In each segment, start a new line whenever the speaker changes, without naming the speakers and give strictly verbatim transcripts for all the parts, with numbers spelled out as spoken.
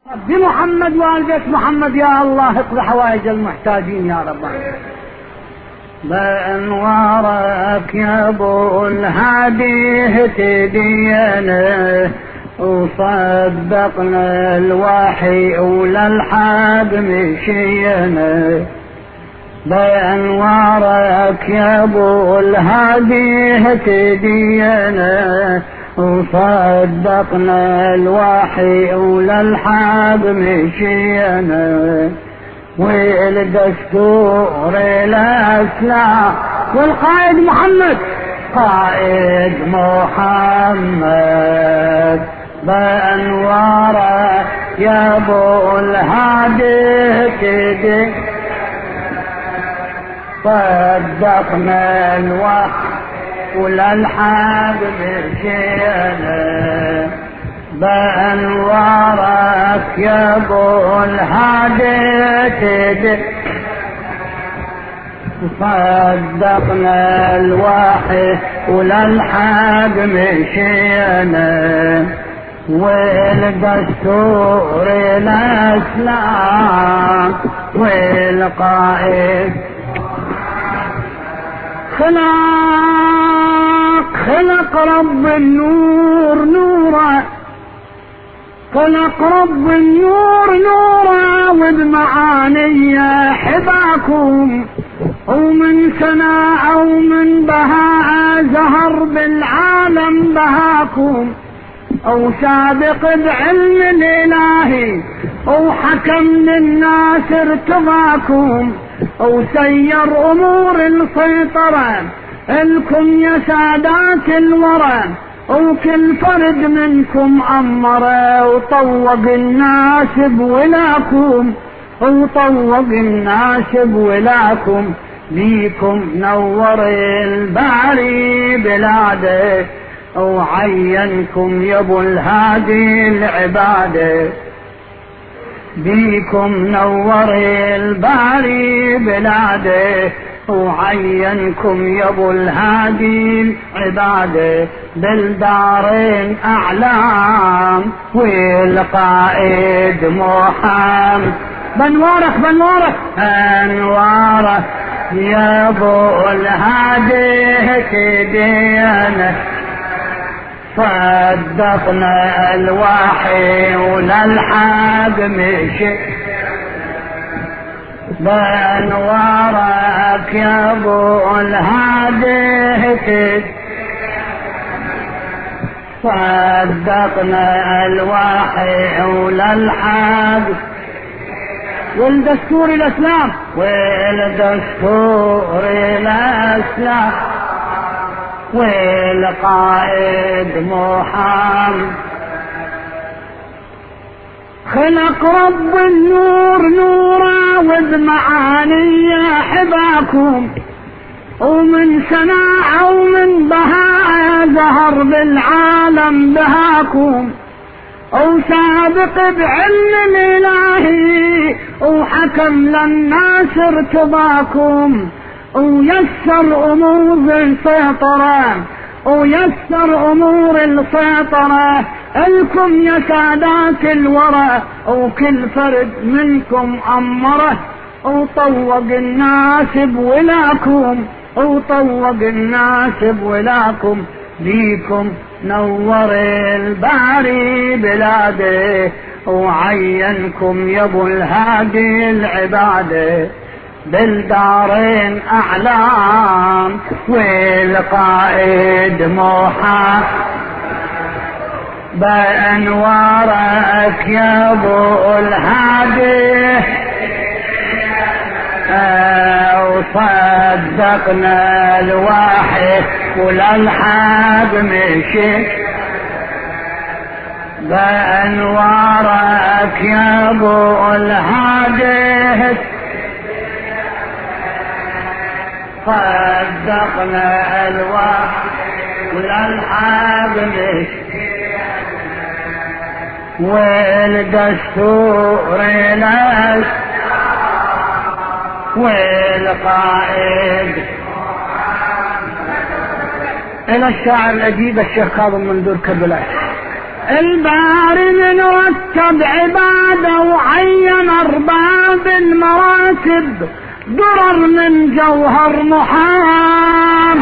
بمحمد وآل بيت محمد يا الله اقضي حوائج المحتاجين يا رب. بأنوارك يا ابو الهادي اهتدينا وصدقنا الوحي وللحق مشينا. بأنوارك يا ابو الهادي اهتدينا وصدقنا الوحي وللحق مشينا. والدستور الاسلام والقائد محمد قائد محمد. بأنواره يا ابو الهادي كده صدقنا الوحي وللحق مشينا. بأنوارك يا ابو الهادي كده صدقنا الوحي وللحق مشينا. والدستور الاسلام والقائد خلق خلق رب النور نورا خلق رب النور نورا وبمعاني حباكم. ومن سناء ومن بهاء زهر بالعالم بهاكم. او سابق بعلم الالهي او حكم للناس ارتضاكم. او سير امور السيطرة الكم يا سادات الورى. وكل فرد منكم امره وطوق الناس بولاكم. وطوق الناس بولاكم. بيكم نور الباري بلاده وعينكم يا ابو الهادي العباده. بيكم نور الباري بلاده وعينكم يا ابو الهادي العباده. بالدارين اعلام والقائد محمد. بنوارك بنوارك انوارك يا ابو الهادي كدينا صدقنا الوحي وللحق مشي. بأنوارك يا ابو الهادي صدقنا الوحي وللحق والدستور الاسلام والدستور الاسلام والقائد محمد. خلق رب النور نورا وبمعاني حباكم. ومن سناء ومن بهاء زهر بالعالم بهاكم. او سابق بعلم الالهي وحكم للناس ارتضاكم. ويسر امور السيطرة ويسر امور السيطرة الكم يا سادات الورى. وكل فرد منكم امره وطوق الناس بولاكم. وطوق الناس بولاكم. بيكم نور الباري بلاده وعينكم يا ابو الهادي العباده. بالدارين اعلام والقائد محمد. بأنوارك يا ابو الهادي وصدقنا الوحي وللحق مشي. بأنوارك يا ابو الهادي صدقنا الوحي وللحق مشي. والدستور الاسلام والقائد. الى الشاعر الاديب الشيخ كاظم منذور كربلاء. الباري من رتب عباده وعين ارباب المراتب، درر من جوهر محام،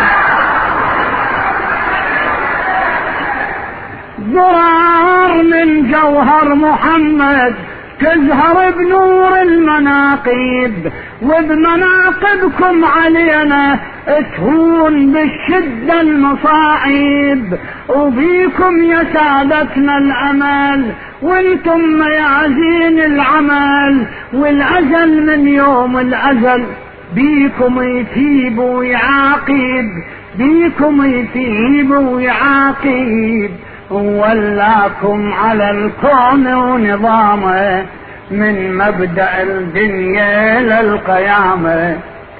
درر من جوهر محمد، تزهر بنور المناقب، وبمناقبكم علينا تهون بالشدة المصاعب، وبيكم يا سادتنا الأمل، وانتم ميازين العمل، والأزل من يوم الأزل بيكم يثيب ويعاقب، بيكم يثيب ويعاقب، وولاكم على الكون ونظامه من مبدأ الدنيا للقيامة،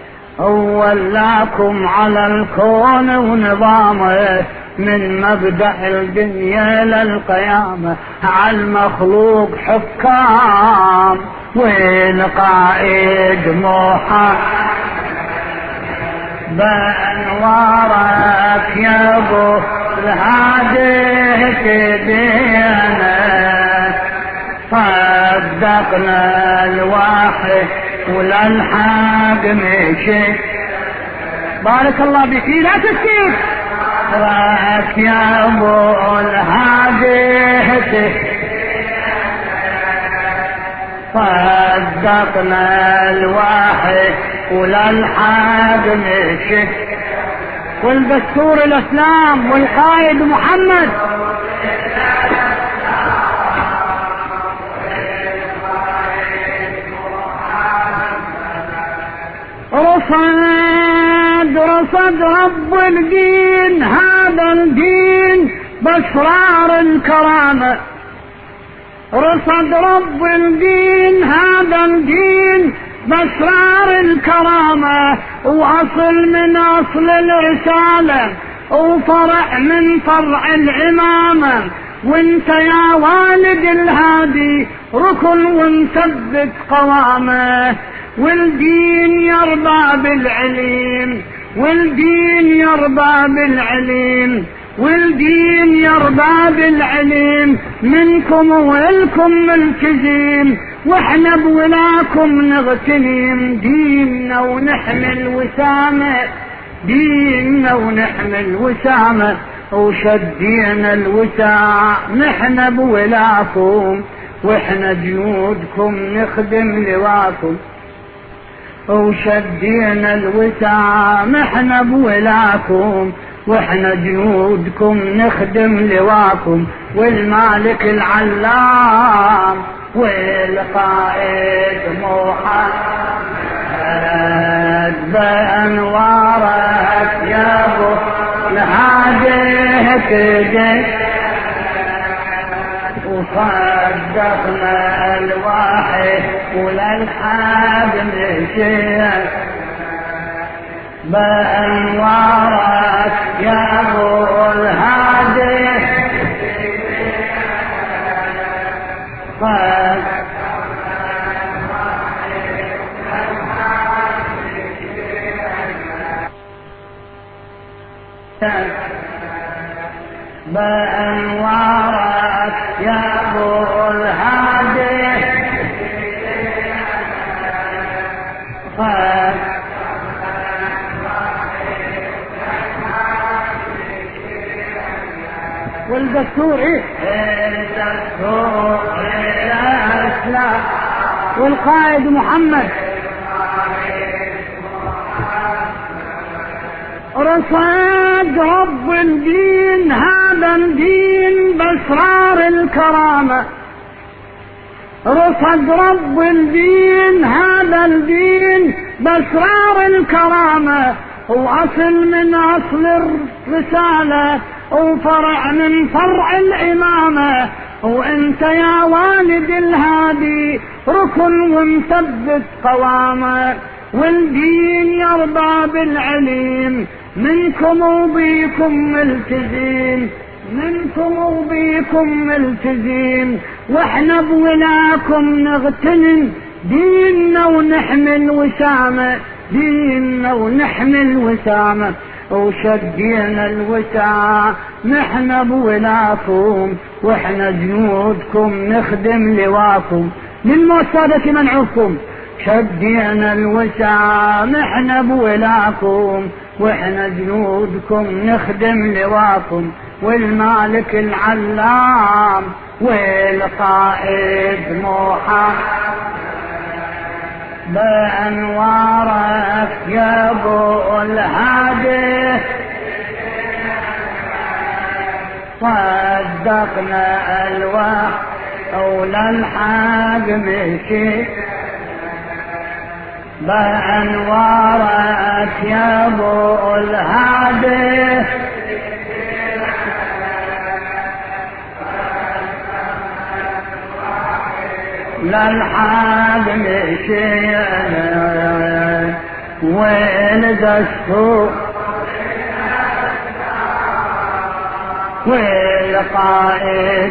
وولاكم على الكون ونظامه من مبدأ الدنيا للقيامة، على المخلوق حكام والقائد محمد، بأنوارك يا ابو الهادي تدينا، صدقنا الواحد وللحق مشي. بارك الله بك، لا تسكت راك يا ابو الهادي، صدقنا الواحد وللحق مشي، والدستور الاسلام والقائد محمد، رصد رصد رب الدين هذا الدين باسرار الكرامة، رصد رب الدين هذا الدين باسرار الكرامة، واصل من اصل الرسالة، وفرع من فرع الامامة، وانت يا والد الهادي ركن ومثبت قوامه، والدين يرضى بالعليم، والدين يرضى بالعليم، والدين يرضى بالعليم، منكم والكم ملتزم، واحنا بولاكم نغتنم، ديننا ونحمل وسامة، ديننا ونحمل وسامة، وشدينا الوساع نحن بولاكم، واحنا جنودكم نخدم لواكم، وشدينا الوساع نحن بولاكم، واحنا جنودكم نخدم لواكم، والمالك العلام والقائد محمد، بأنوارك يا ابو الهادي تدي، وصدقنا الواحد وللحق مشي، بأنوارك يا ابو الهادي، بأنوارك يا ابو الهادي، والدستور ايه؟ الدستور الاسلام والقائد محمد، رصاد رب الدين هذا الدين باسرار الكرامة، رصد رب الدين هذا الدين باسرار الكرامة، واصل من اصل الرسالة، وفرع من فرع الامامة، وانت يا والد الهادي ركن ومثبت قوامه، والدين يرضى بالعليم، منكم وبيكم ملتزم، منكم وبيكم ملتزم، واحنا بولاكم نغتنم، ديننا ونحمل وسامة، ديننا ونحمل وسامة، وشدينا الوسع نحن بولاكم واحنا جنودكم نخدم لواكم للمؤسسة منعوكم. شدينا الوسع نحن بولاكم واحنا جنودكم نخدم لواكم. والمالك العلام والقائد محمد بأنوارك يا ابو الهادي صدقنا الوحي أولى الحق مشي. بأنوارك يا ابو الهادي للحق مشينا والدستور والقائد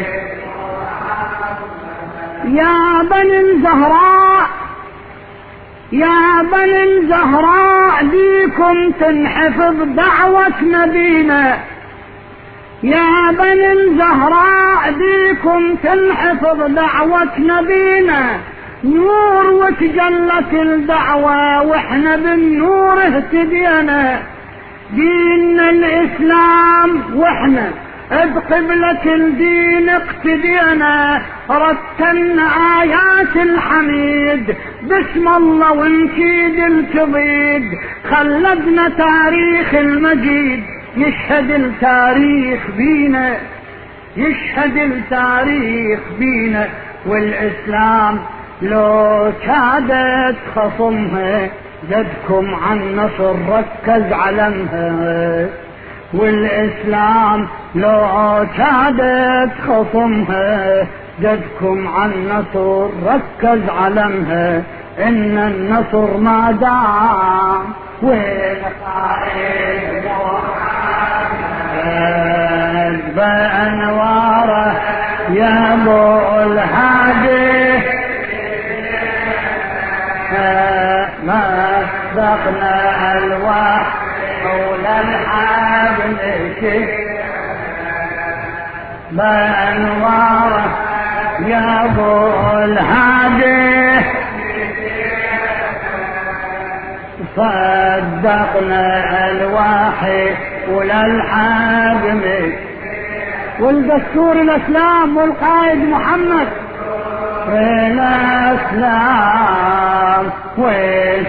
يا بني الزهراء يا بني الزهراء ديكم تنحفظ دعوة نبينا. يا بني الزهراء ديكم تنحفظ دعوة نبينا. نور وتجلت الدعوة واحنا بالنور اهتدينا. ديننا الاسلام واحنا بقبلة الدين اقتدينا. رتلنا آيات الحميد باسم الله ونشيد الكبيد. خلدنا تاريخ المجيد يشهد التاريخ بينا يشهد التاريخ بينا. والإسلام لو كادت خصمها زدكم عن نصر ركز علمها. والإسلام لو كادت خصمها زدكم عن نصر ركز علمها. إن النصر ما دام والقائد محمد بأنواره يا ابو الهادي ما صدقنا الوحي أولى الحق مشي. بأنواره يا ابو الهادي صدقنا الوحي وللحق مشي. والدستور الاسلام والقائد محمد الاسلام وال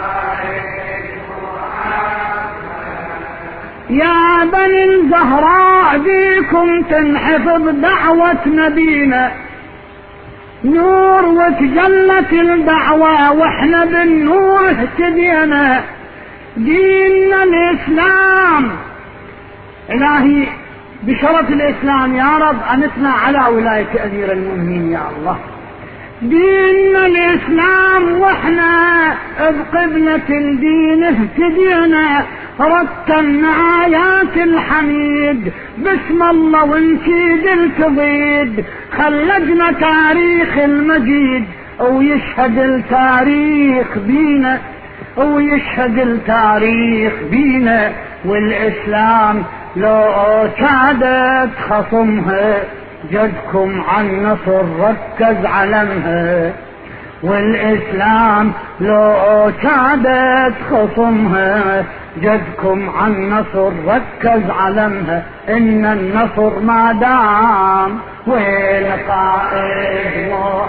يا بني الزهراء بيكم تنحفظ دعوة نبينا. نور وتجلت الدعوة واحنا بالنور اهتدينا. ديننا الاسلام الهي بشرف الاسلام يا رب انتنا على ولاية امير المؤمنين يا الله. ديننا الاسلام واحنا بقبلة الدين اهتدينا. رتلنا آيات الحميد باسم الله ونشيد الكبيد. خلدنا تاريخ المجيد ويشهد التاريخ بينا ويشهد التاريخ بينا. والإسلام لو كادت خصمها جدكم عن نصر ركز علمها. والإسلام لو كادت خصمها جدكم عن نصر ركز علمها. إن النصر ما دام والقائد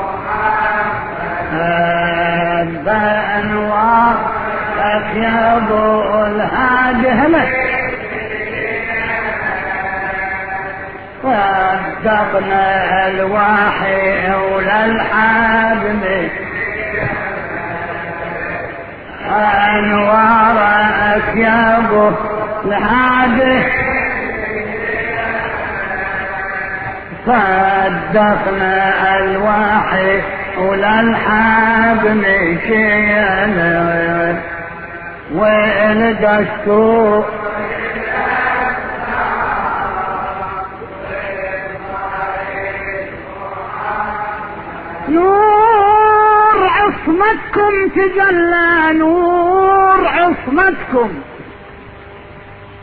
محمد بأنوارك يا ابو الهادي هلا. صدقنا الوحي وللحق مشي. أنوارك يا ابو الهادي صدقنا الوحي وللحق مشينا. والدستور نور عصمتكم تجلى. نور عصمتكم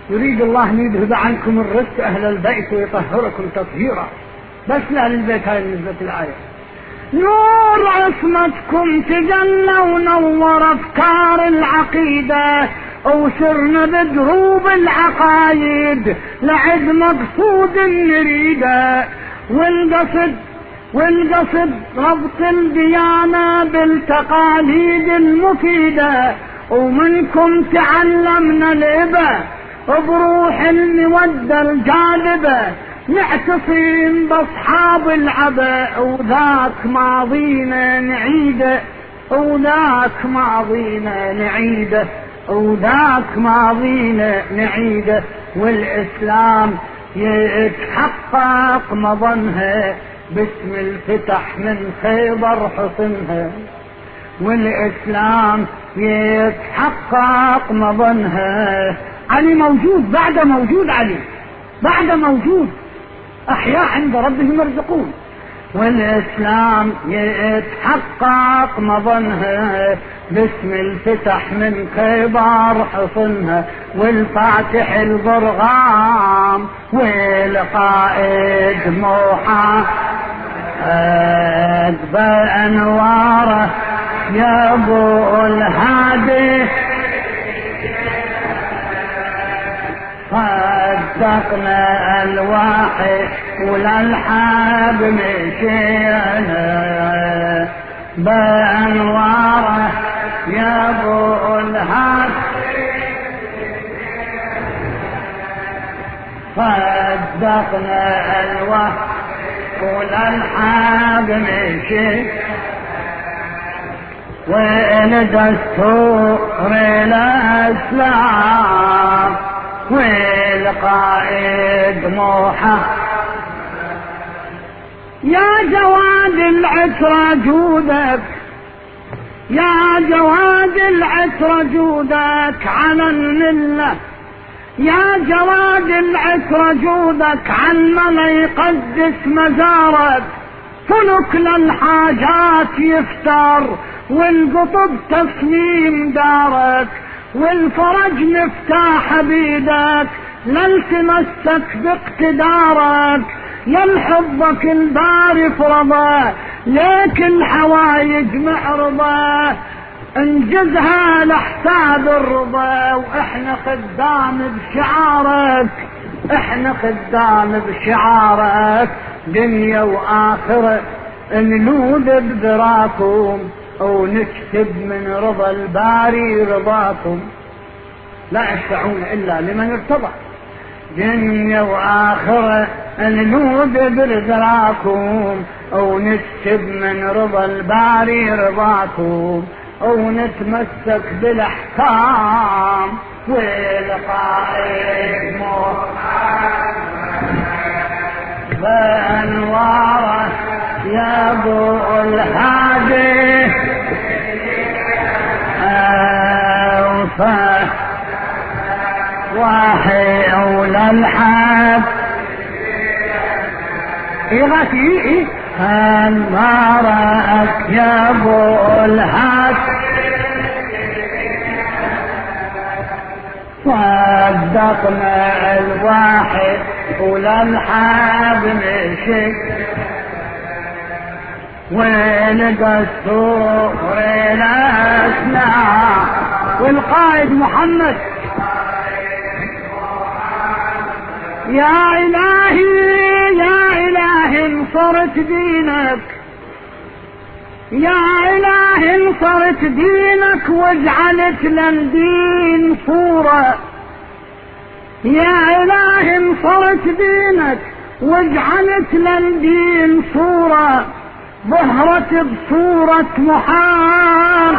يريد الله أن يذهب عنكم الرزق أهل البيت ويطهركم تطهيرا. بس لأهل البيت هاي نسبة الآية. نور عصمتكم تجلى ونور أفكار العقيدة، وسرنا بدروب العقايد لعد مقصود نريده، والقصد والقصد ربط الديانة بالتقاليد المفيدة، ومنكم تعلمنا الإبة بروح المودة الجاذبة، نعتصم باصحاب العباء وذاك ماضينا نعيده، وذاك ماضينا نعيده، وذاك ماضينا نعيده، والإسلام يتحقق مظنها باسم الفتح من خيبر حصنها، والإسلام يتحقق مظنها. علي موجود، بعد موجود، علي بعد موجود، أحياء عند ربهم يرزقون، والإسلام يتحقق مظنها باسم الفتح من خيبر حصنها، والفاتح البرغام والقائد محمد بأنواره يا ابو الهادي، صدقنا الواحد وللحاب مشينا بأنواره يا ابو الهادي، صدقنا الواحد وللحاب مشينا، وإن دستور الإسلام والقائد محمد يا جواد العترة جودك، يا جواد العترة جودك على الملة، يا جواد العترة جودك على ما يقدس مزارك، فلك للحاجات يفتر والقطب تصميم دارك، والفرج مفتاح بيدك للتمسك باقتدارك، يلحظك الباري فرضه ليك الحوايج معرضه، انجزها لحساب الرضا، واحنا خدام بشعارك، احنا خدام بشعارك، دنيا واخره نلوذ بذراكم ونكتب من رضا الباري رضاكم، لا يشفعون الا لمن ارتضى، دنيا واخره نلوذ بذراكم ونكتب من رضا الباري رضاكم، ونتمسك بالاحكام والقائد محمد بأنواره يا ابو الهادي، اوفى وحي اولى الحب يغثي ما رأك يا ابو الهادي، صدقنا الواحد وللحاب مشي، ولقى السور الاسنان والقائد محمد يا الهي يا الهي نصرت دينك، يا الهي نصرت دينك واجعلت للدين صورة، يا الهي نصرت دينك واجعلت للدين صورة، ظهرت بصورة محمد،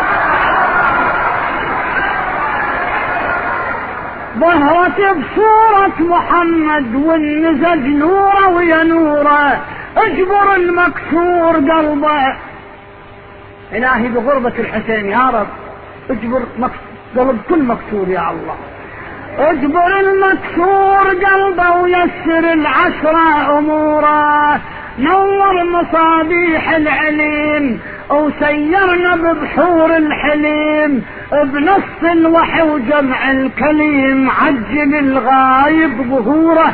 ظهرت بصورة محمد والنزج نوره ويا نوره، اجبر المكسور قلبه، الهي بغربة الحسين يا رب اجبر قلب كل مكسور يا الله، اجبر المكسور قلبه ويسر العشرة اموره، نور مصابيح العليم وسيرنا ببحور الحليم بنص الوحي وجمع الكليم. عجل الغايب ظهوره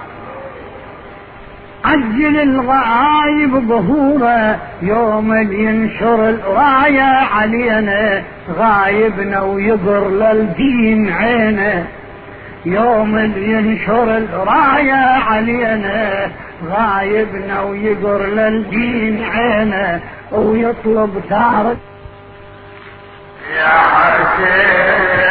عجل الغايب ظهوره يوم اللي ينشر الراية علينا غايبنا ويقر للدين عينه. يوم اللي ينشر الراية علينا غايبنا ويقر للدين عينه ويطلب ثار يا حسين